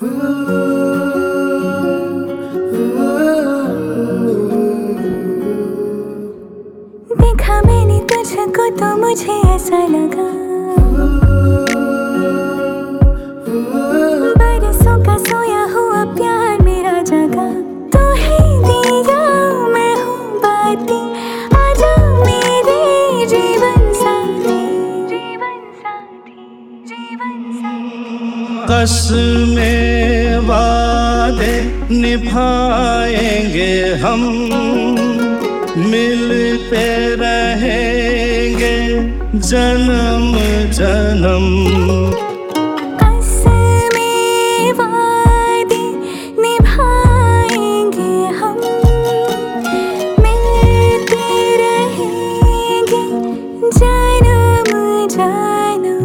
देखा मैंने तुझको तो मुझे ऐसा लगा बरसों का सोया हुआ प्यार मेरा जगा। तू ही दिया मैं हूँ बाती, आजा मेरे जीवन साथी, जीवन साथी, जीवन साथी। कसमें वादे निभाएंगे हम, मिलते रहेंगे जन्म जन्म। कसमें वादे निभाएंगे हम, मिलते रहेंगे जन्म जन्म।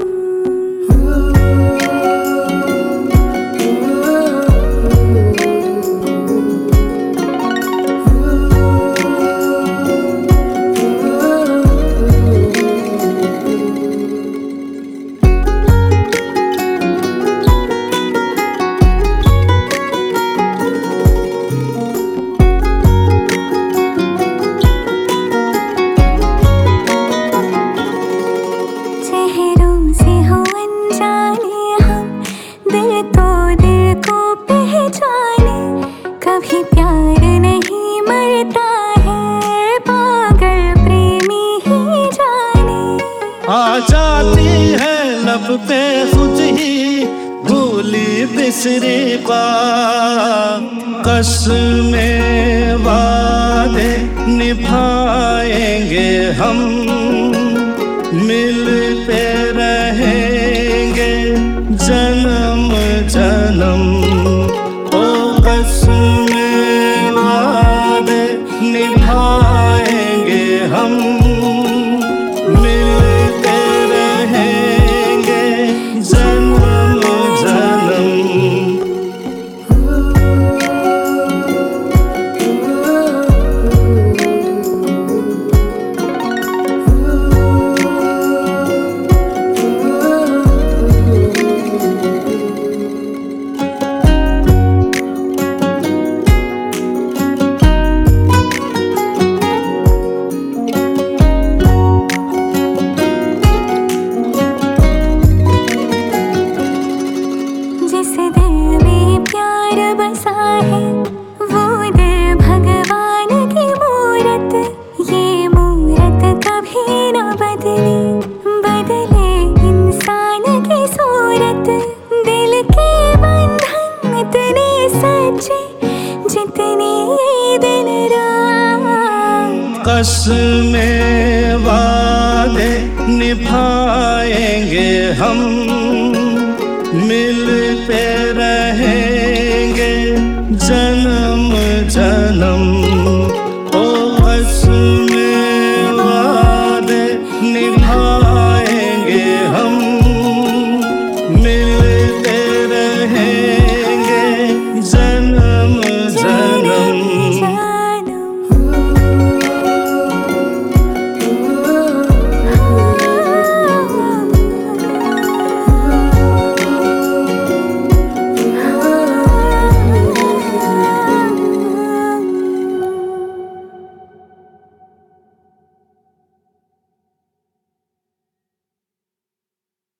कभी प्यार नहीं मरता है, पागल प्रेमी ही जाने। आ जाती है लब पे खुद ही भूली बिसरी बात। कसमें वादे निभाएंगे हम, मिलते रहेंगे जन्म जन्म। कसमें वादे निभाएंगे हम, मिलते रहेंगे जन्म जन्म। बदले इंसान की सूरत, दिल के बंधन इतने सच्चे जितने दिन रात। कसमें वादे निभाएंगे हम, मिलते रहेंगे जन्म जन्म।